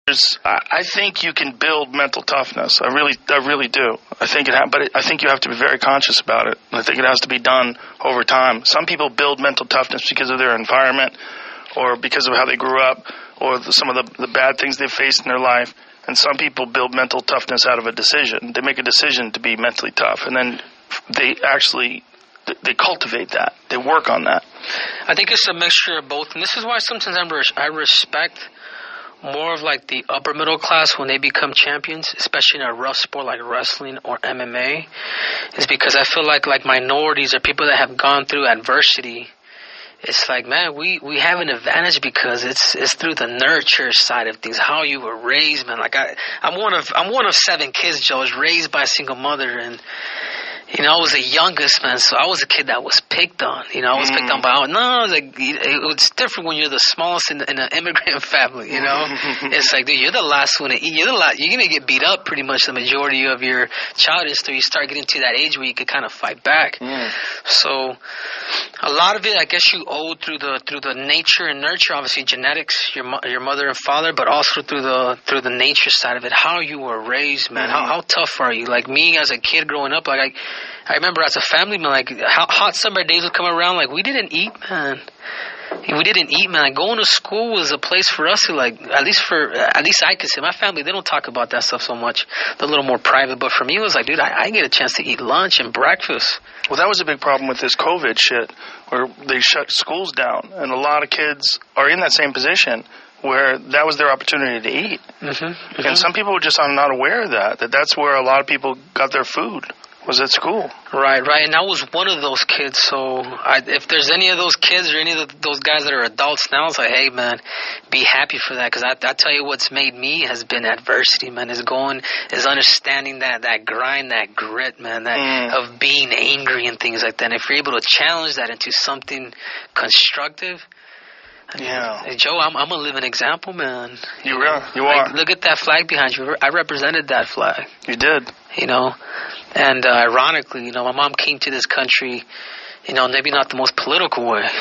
I think you can build mental toughness. I really do. I think but I think you have to be very conscious about it. I think it has to be done over time. Some people build mental toughness because of their environment, or because of how they grew up, or some of the bad things they've faced in their life. And some people build mental toughness out of a decision. They make a decision to be mentally tough, and then they cultivate that. They work on that. I think it's a mixture of both, and this is why sometimes I respect more of like the upper middle class when they become champions, especially in a rough sport like wrestling or MMA, is because I feel like minorities or people that have gone through adversity. It's like, man, we have an advantage because it's through the nurture side of things, how you were raised, man. Like I'm one of 7 kids, Joe. I was raised by a single mother, and I was the youngest, man, so I was a kid that was picked on. I was picked on by it's different when you're the smallest in an immigrant family. It's like, dude, you're the last one to eat. You're gonna get beat up pretty much the majority of your childhood until you start getting to that age where you can kind of fight back. So a lot of it, I guess, you owe through the nature and nurture, obviously genetics, your mother and father, but also through the nature side of it, how you were raised, man. How tough are you? Like me as a kid growing up, like I remember as a family, man, like hot summer days would come around, like we didn't eat, man. Like going to school was a place for us to, like, at least I could say, my family, they don't talk about that stuff so much. They're a little more private, but for me it was like, dude, I get a chance to eat lunch and breakfast. Well, that was a big problem with this COVID shit, where they shut schools down, and a lot of kids are in that same position where that was their opportunity to eat. And some people were just not aware of that's where a lot of people got their food, was at school. Right. And I was one of those kids, so if there's any of those kids or any of those guys that are adults now, it's like, hey, man, be happy for that, because I tell you what's made me has been adversity, man, is understanding that grind, that grit, man, of being angry and things like that. And if you're able to challenge that into something constructive, Hey, Joe, I'm a living example, man. You are. Look at that flag behind you. I represented that flag. You did. And ironically, my mom came to this country, maybe not the most political way.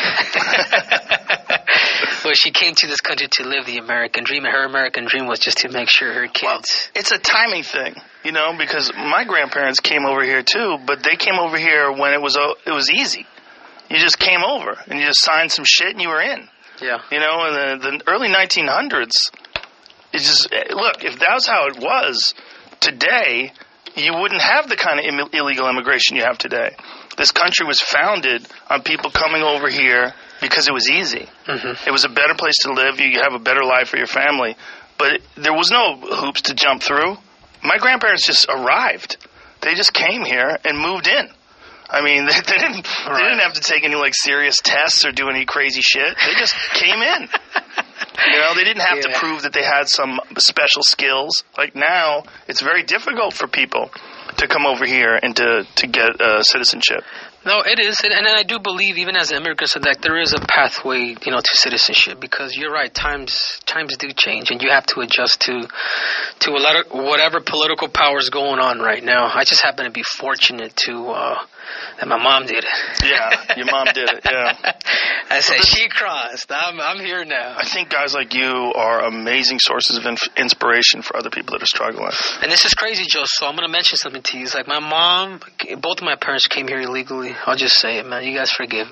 But she came to this country to live the American dream, and her American dream was just to make sure her kids... Well, it's a timing thing, because my grandparents came over here too, but they came over here when it was easy. You just came over, and you just signed some shit, and you were in. Yeah. In the early 1900s, it's just, look, if that's how it was today, you wouldn't have the kind of illegal immigration you have today. This country was founded on people coming over here because it was easy. It was a better place to live. You have a better life for your family. But there was no hoops to jump through. My grandparents just arrived. They just came here and moved in. I mean, they didn't have to take any serious tests or do any crazy shit. They just came in. They didn't have to prove that they had some special skills. Like now, it's very difficult for people to come over here and to get citizenship. No, it is, and I do believe, even as immigrants, that there is a pathway, to citizenship. Because you're right, times do change, and you have to adjust to whatever political power is going on right now. I just happen to be fortunate that my mom did it. Yeah, your mom did it. Yeah. I said she crossed. I'm here now. I think guys like you are amazing sources of inspiration for other people that are struggling. And this is crazy, Joe. So I'm going to mention something to you. It's like my mom, both of my parents came here illegally. I'll just say it, man. You guys forgive me.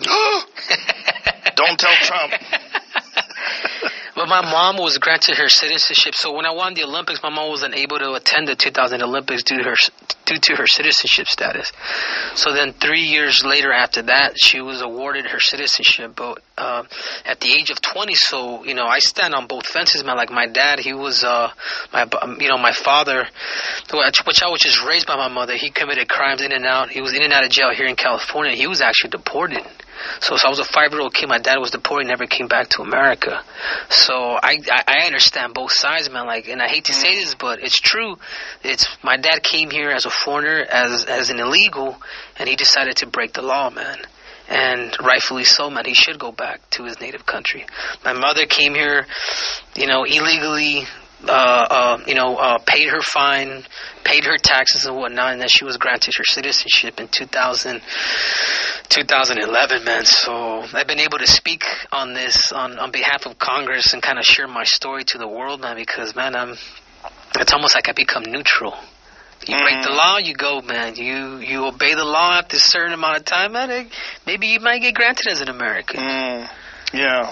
Don't tell Trump. But my mom was granted her citizenship. So when I won the Olympics, my mom wasn't able to attend the 2000 Olympics due to her citizenship status. So then 3 years later after that, she was awarded her citizenship. But at the age of 20, so, I stand on both fences, man. Like my dad, he was, my father, which I was just raised by my mother. He committed crimes in and out. He was in and out of jail here in California. He was actually deported. So I was a 5-year-old kid. My dad was deported, never came back to America. So I understand both sides, man. And I hate to say this, but it's true. My dad came here as a foreigner, as an illegal, and he decided to break the law, man. And rightfully so, man. He should go back to his native country. My mother came here, illegally. Paid her fine, paid her taxes and whatnot, and then she was granted her citizenship in 2000. 2011, man. So I've been able to speak on this on behalf of Congress and kind of share my story to the world, man, because, man, it's almost like I become neutral. You break the law, you go, man. You obey the law after a certain amount of time, man. Maybe you might get granted as an American. Yeah,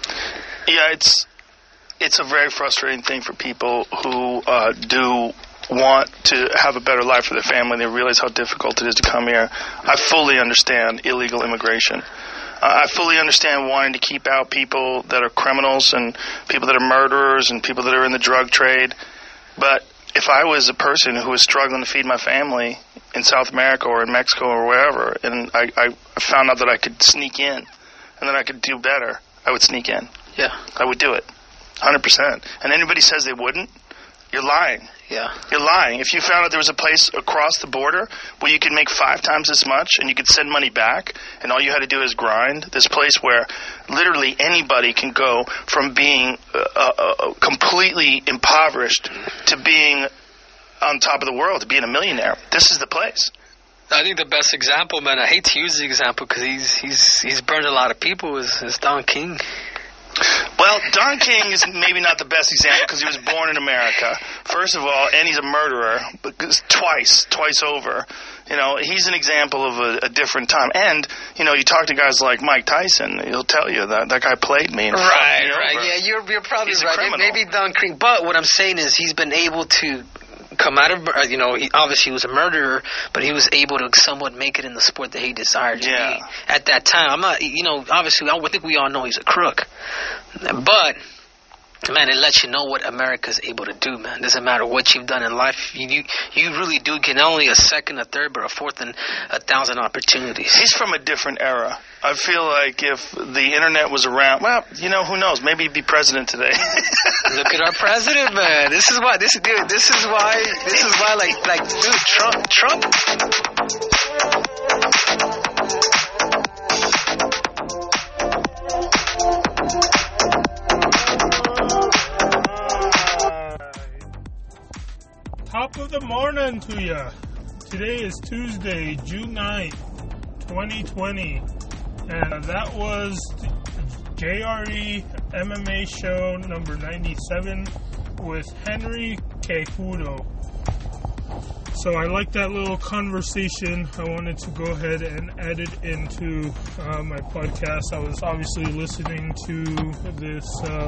it's a very frustrating thing for people who do want to have a better life for their family. They realize how difficult it is to come here. I fully understand illegal immigration. I fully understand wanting to keep out people that are criminals and people that are murderers and people that are in the drug trade. But if I was a person who was struggling to feed my family in South America or in Mexico or wherever, and I found out that I could sneak in and that I could do better, I would sneak in. Yeah. I would do it. 100%. And anybody says they wouldn't, you're lying. Yeah. You're lying. If you found out there was a place across the border where you could make 5 times as much and you could send money back and all you had to do is grind, this place where literally anybody can go from being completely impoverished to being on top of the world, to being a millionaire. This is the place. I think the best example, man, I hate to use the example because he's burned a lot of people, is Don King. Well, Don King is maybe not the best example because he was born in America, first of all, and he's a murderer twice over. You know, he's an example of a different time. And, you know, you talk to guys like Mike Tyson, he'll tell you that guy played me. Right. Yeah, you're probably he's right. Maybe Don King. But what I'm saying is he's been able to come out of, you know, he obviously was a murderer, but he was able to somewhat make it in the sport that he desired to be at that time. I'm not, you know, obviously I think we all know he's a crook, but man, it lets you know what America's able to do, man. Doesn't matter what you've done in life. You really do get not only a second, a third, but a fourth and 1,000 opportunities. He's from a different era. I feel like if the internet was around, well, you know, who knows? Maybe he'd be president today. Look at our president, man. This is why, like, dude, Trump. Top of the morning to ya. Today is Tuesday, June 9th, 2020. And that was JRE MMA show number 97 with Henry Cejudo. So I like that little conversation. I wanted to go ahead and add it into my podcast. I was obviously listening to this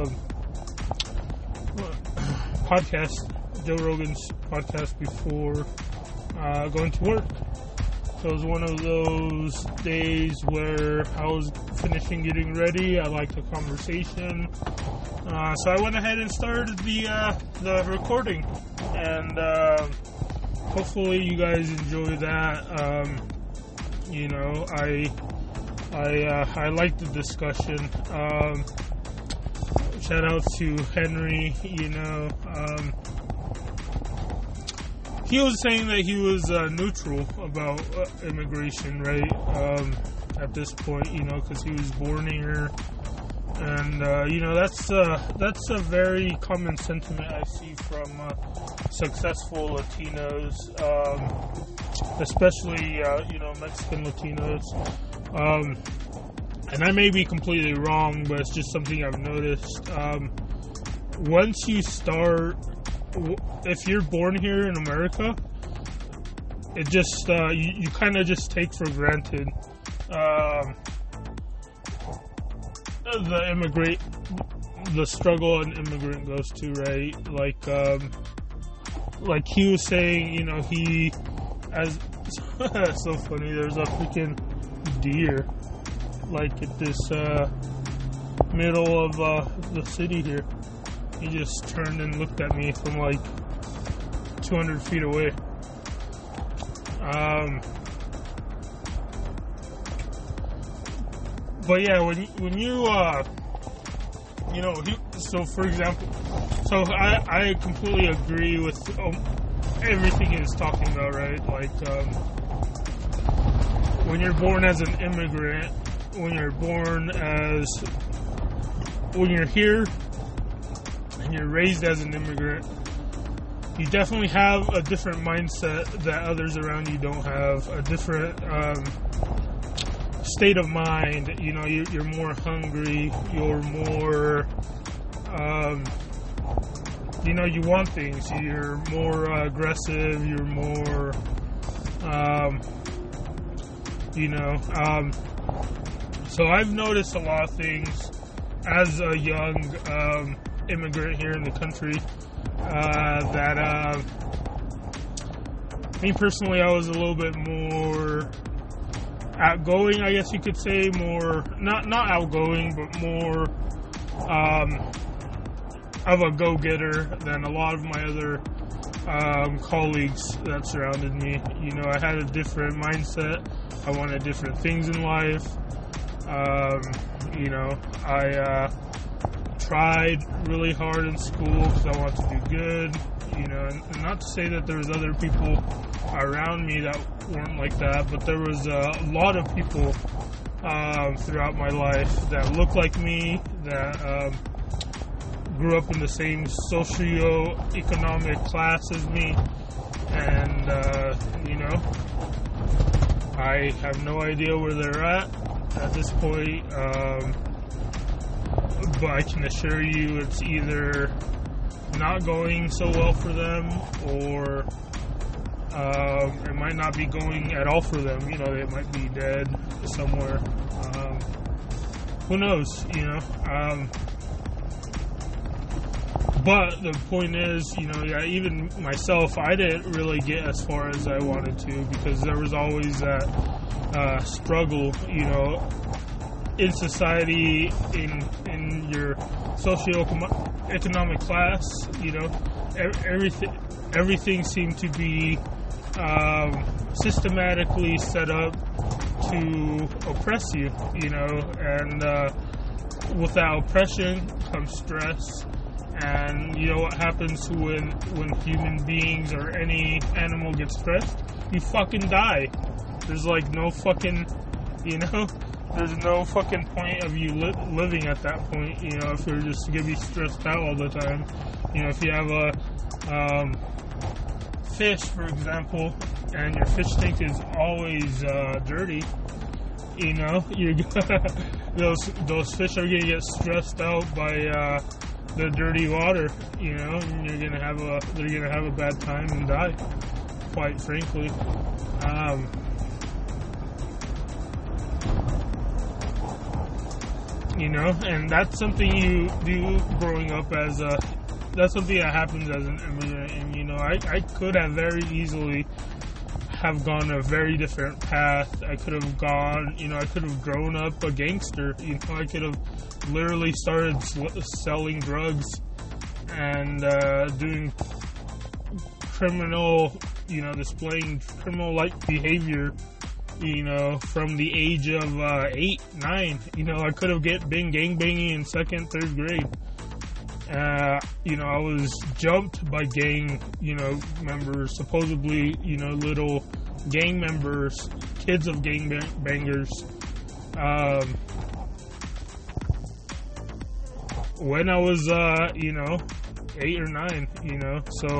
podcast, Joe Rogan's podcast, before going to work. So it was one of those days where I was finishing getting ready. I liked the conversation. So I went ahead and started the recording. And hopefully you guys enjoy that. You know, I liked the discussion. Shout out to Henry, you know. He was saying that he was neutral about immigration, right? At this point, you know, because he was born here, and you know, that's a very common sentiment I see from successful Latinos, especially you know, Mexican Latinos. And I may be completely wrong, but it's just something I've noticed. Once you start, if you're born here in America, it just you kind of just take for granted the struggle an immigrant goes to, right? Like he was saying, you know, so funny. There's a freaking deer like at this middle of the city here. He just turned and looked at me from like 200 feet away. But yeah, when you you know, so for example, so I completely agree with everything he's talking about, right? Like when you're born as an immigrant, when you're here and you're raised as an immigrant, you definitely have a different mindset that others around you don't have, a different state of mind. You know, you're more hungry. You're more, you know, you want things. You're more aggressive. You're more, you know. So I've noticed a lot of things as a young immigrant here in the country that me personally, I was a little bit more outgoing, I guess you could say, more not outgoing, but more of a go-getter than a lot of my other colleagues that surrounded me. You know, I had a different mindset. I wanted different things in life. You know, I tried really hard in school because I wanted to do good. You know, and not to say that there was other people around me that weren't like that, but there was a lot of people throughout my life that looked like me, that grew up in the same socio-economic class as me, and you know, I have no idea where they're at this point, but I can assure you it's either not going so well for them, or it might not be going at all for them. You know, they might be dead somewhere. Who knows, you know? But the point is, you know, yeah, even myself, I didn't really get as far as I wanted to, because there was always that struggle, you know, in society, in your socio-economic class. You know, everything seemed to be systematically set up to oppress you, you know, and with that oppression comes stress. And you know what happens when human beings or any animal gets stressed? You fucking die. There's like no fucking, you know, there's no fucking point of you living at that point, you know, if you're just gonna be stressed out all the time. You know, if you have a fish, for example, and your fish tank is always dirty, you know, you're those fish are gonna get stressed out by the dirty water, you know, and they're gonna have a bad time and die, quite frankly. You know, and that's something you do growing up that's something that happens as an immigrant. And you know, I could have very easily have gone a very different path. I could have grown up a gangster. You know, I could have literally started selling drugs and doing criminal, you know, displaying criminal-like behavior, you know, from the age of 8, 9. You know, I could have been gangbanging in 2nd, 3rd grade. You know, I was jumped by gang, you know, members, supposedly, you know, little gang members, kids of gang bangers. When I was, you know, 8 or 9, you know, so,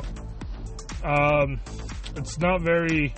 it's not very,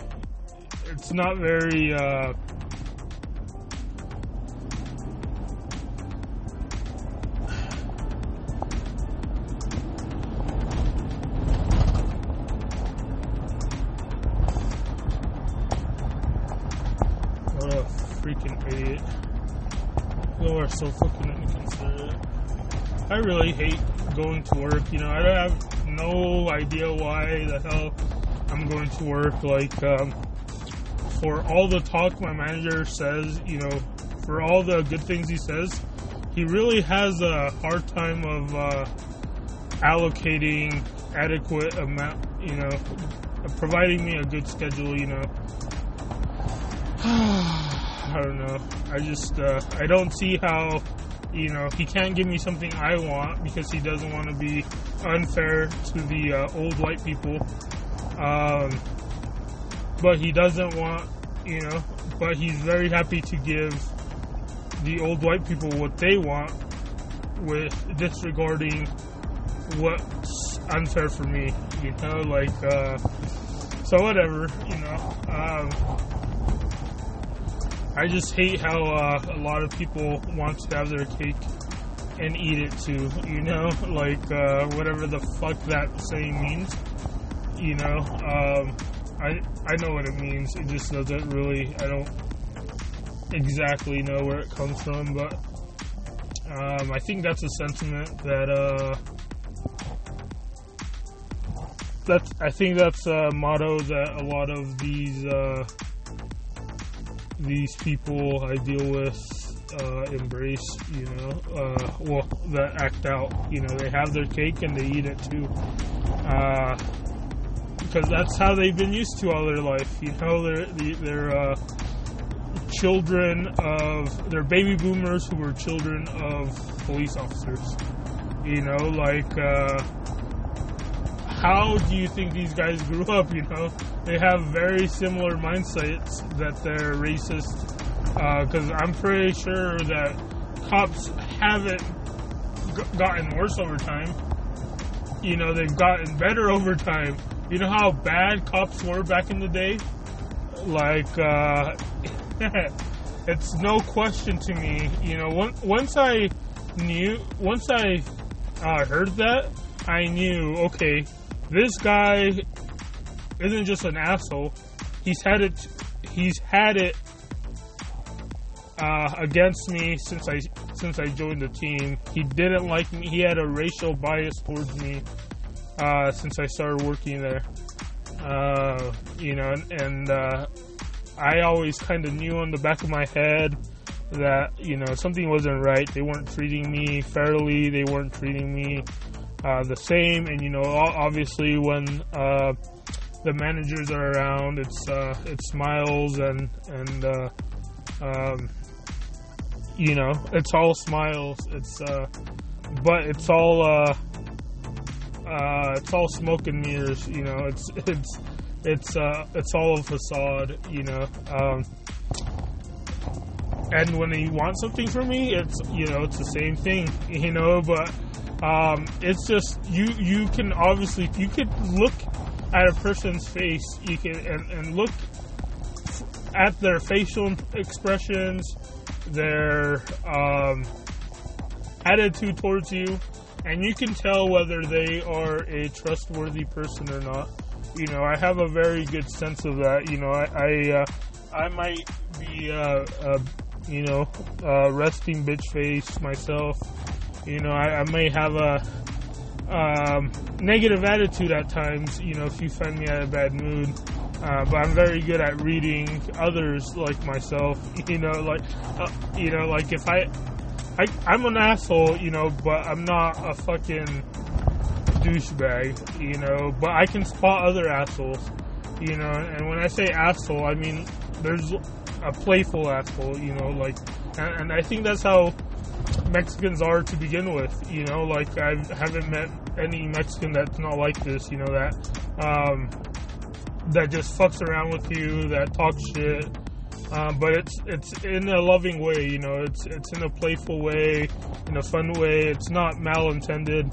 what a freaking idiot. You are so fucking inconsiderate. I really hate going to work, you know, I have no idea why the hell I'm going to work. Like, for all the talk my manager says, you know, for all the good things he says, he really has a hard time of allocating adequate amount, you know, providing me a good schedule, you know. I don't know. I just, I don't see how, you know, he can't give me something I want because he doesn't want to be unfair to the old white people. But he doesn't want, you know, but he's very happy to give the old white people what they want with disregarding what's unfair for me, you know, like, so whatever, you know, I just hate how a lot of people want to have their cake and eat it too, you know, like whatever the fuck that saying means, you know. I know what it means. It just doesn't really, I don't exactly know where it comes from, but I think that's a sentiment that I think that's a motto that a lot of these people I deal with embrace, you know, well, that act out, you know, they have their cake and they eat it too, because that's how they've been used to all their life, you know. They're children of, they're baby boomers who were children of police officers, you know, like, how do you think these guys grew up, you know? They have very similar mindsets that they're racist, because I'm pretty sure that cops haven't gotten worse over time. You know, they've gotten better over time. You know how bad cops were back in the day? Like, it's no question to me, you know, once I heard that, I knew, okay, this guy isn't just an asshole. He's had it against me since I joined the team. He didn't like me. He had a racial bias towards me since I started working there. You know, and I always kind of knew in the back of my head that, you know, something wasn't right. They weren't treating me fairly. They weren't treating me the same. And, you know, obviously when the managers are around, it's smiles and you know, it's all smiles. But it's all smoke and mirrors. You know, it's all a facade. You know, and when they want something from me, it's, you know, it's the same thing. You know, but it's just you can obviously, you could look at a person's face, you can and look at their facial expressions, their attitude towards you, and you can tell whether they are a trustworthy person or not. You know, I have a very good sense of that. You know, I might be you know, resting bitch face myself. You know, I may have a negative attitude at times, you know, if you find me at a bad mood. But I'm very good at reading others like myself, you know, like if I'm an asshole, you know, but I'm not a fucking douchebag, you know, but I can spot other assholes, you know, and when I say asshole, I mean, there's a playful asshole, you know, like, and I think that's how Mexicans are to begin with, you know, like, I haven't met any Mexican that's not like this, you know, that just fucks around with you, that talks shit, but it's in a loving way, you know, it's in a playful way, in a fun way, it's not malintended,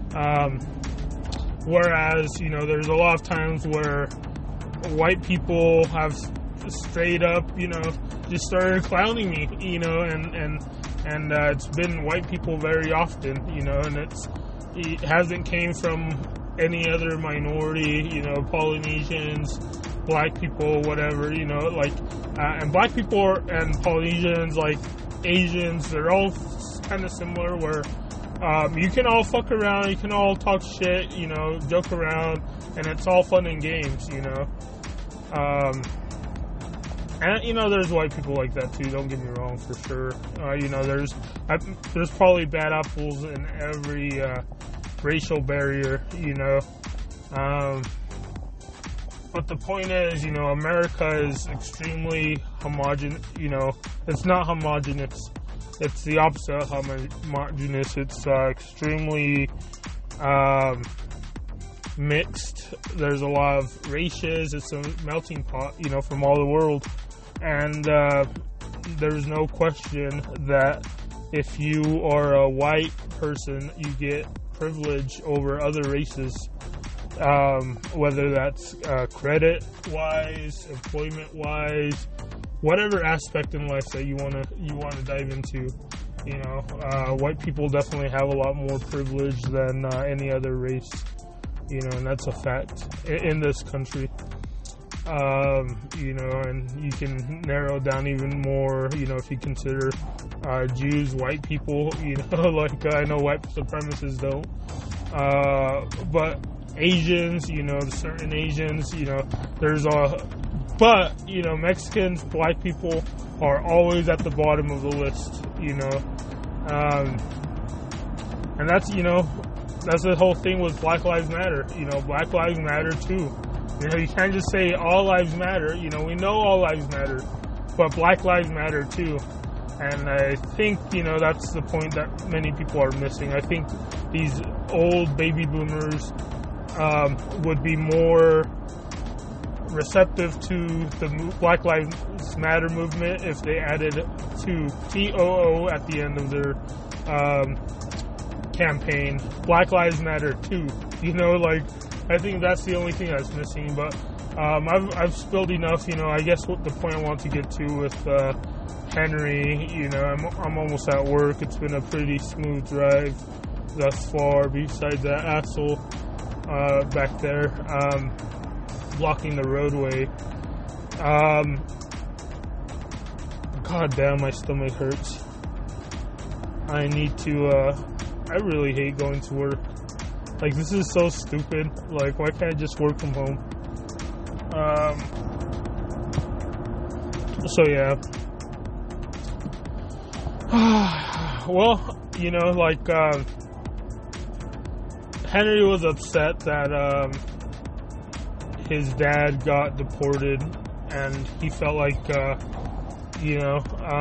whereas, you know, there's a lot of times where white people have straight up, you know, just started clowning me, you know, and it's been white people very often, you know, and it hasn't came from any other minority, you know, Polynesians, black people, whatever, you know, like, and black people and Polynesians, like Asians, they're all kind of similar, where you can all fuck around, you can all talk shit, you know, joke around, and it's all fun and games, you know. And, you know, there's white people like that too, don't get me wrong, for sure. You know, there's probably bad apples in every racial barrier, you know. But the point is, you know, America is extremely homogenous, you know. It's not homogenous. It's the opposite of homogenous. It's extremely mixed. There's a lot of races. It's a melting pot, you know, from all the world. And there's no question that if you are a white person, you get privilege over other races, whether that's credit-wise, employment-wise, whatever aspect in life that you wanna dive into. You know, white people definitely have a lot more privilege than any other race. You know, and that's a fact in this country. You know, and you can narrow down even more, you know, if you consider Jews, white people, you know, like I know white supremacists don't. But Asians, you know, certain Asians, you know, but, you know, Mexicans, black people are always at the bottom of the list, you know. And that's, you know, that's the whole thing with Black Lives Matter. You know, Black Lives Matter too. You know, you can't just say all lives matter. You know, we know all lives matter, but Black Lives Matter too. And I think, you know, that's the point that many people are missing. I think these old baby boomers would be more receptive to the Black Lives Matter movement if they added to TOO at the end of their campaign. Black Lives Matter too. You know, like, I think that's the only thing that's missing. But I've spilled enough. You know, I guess what the point I want to get to with Henry. You know, I'm almost at work. It's been a pretty smooth drive thus far. Besides that asshole back there blocking the roadway. God damn, my stomach hurts. I need to. I really hate going to work. Like, this is so stupid. Like, why can't I just work from home? So, yeah. Well, you know, like, Henry was upset that his dad got deported, and he felt like, you know,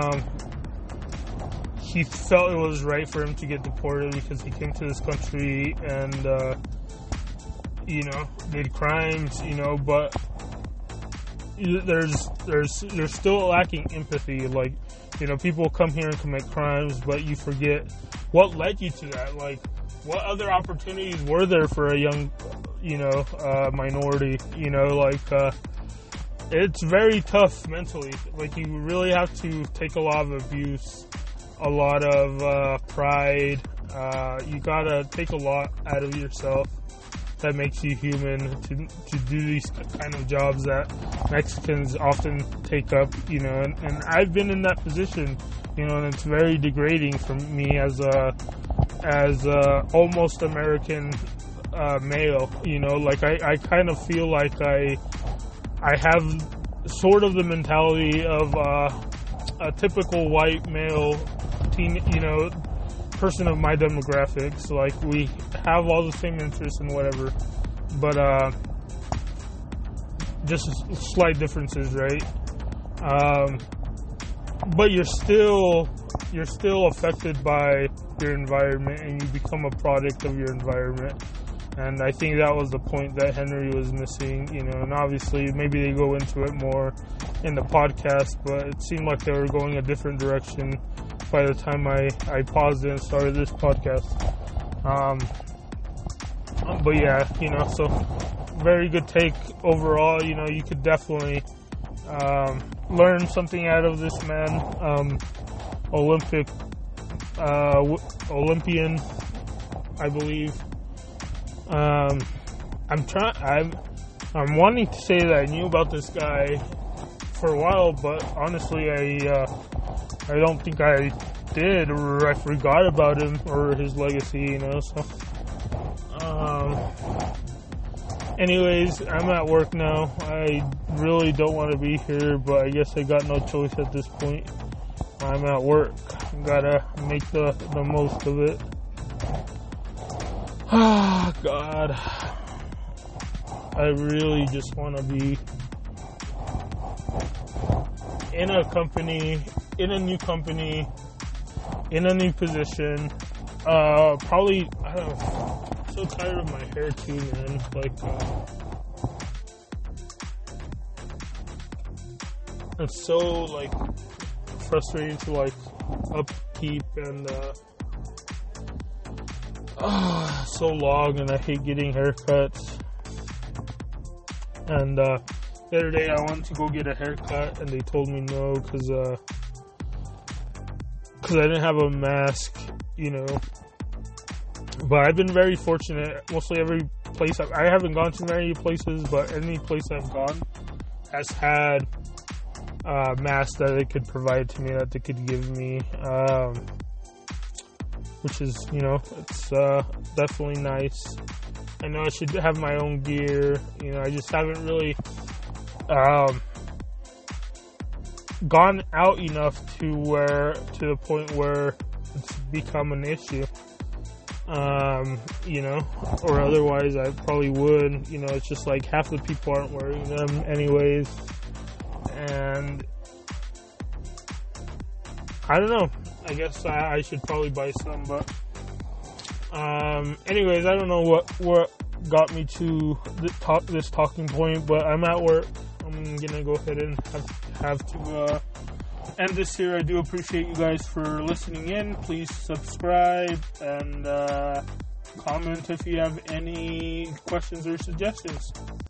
he felt it was right for him to get deported because he came to this country and, you know, did crimes, you know, but you're still lacking empathy. Like, you know, people come here and commit crimes, but you forget what led you to that. Like, what other opportunities were there for a young, you know, minority, you know, like, it's very tough mentally. Like, you really have to take a lot of abuse, a lot of pride. You gotta take a lot out of yourself that makes you human to do these kind of jobs that Mexicans often take up, you know, and I've been in that position, you know, and it's very degrading for me as a almost American male, you know, like I kind of feel like I have sort of the mentality of a typical white male you know, person of my demographics. Like, we have all the same interests and whatever, but just slight differences, right? But you're still affected by your environment, and you become a product of your environment. And I think that was the point that Henry was missing, you know, and obviously maybe they go into it more in the podcast, but it seemed like they were going a different direction by the time I paused it and started this podcast. But yeah, you know, so very good take overall. You know, you could definitely learn something out of this man. Olympian, I believe. I'm wanting to say that I knew about this guy for a while, but honestly, I don't think I did, or I forgot about him or his legacy, you know, so. Anyways, I'm at work now. I really don't want to be here, but I guess I got no choice at this point. I'm at work. Gotta make the most of it. Ah, God. I really just want to be in a company, in a new company, in a new position. Probably, I don't know, I'm so tired of my hair too, man. Like, it's so, like, frustrating to, like, upkeep and, so long, and I hate getting haircuts. And the other day I wanted to go get a haircut, and they told me no because I didn't have a mask, you know. But I've been very fortunate. Mostly every place I haven't gone to many places, but any place I've gone has had masks that they could provide to me, that they could give me, which is, you know, it's definitely nice. I know I should have my own gear. You know, I just haven't really gone out enough to the point where it's become an issue. You know, or otherwise I probably would. You know, it's just like half the people aren't wearing them anyways, and I don't know. I guess I should probably buy some, but anyways, I don't know what got me to this talking point, but I'm at work. I'm gonna go ahead and have to end this here. I do appreciate you guys for listening in. Please subscribe and comment if you have any questions or suggestions.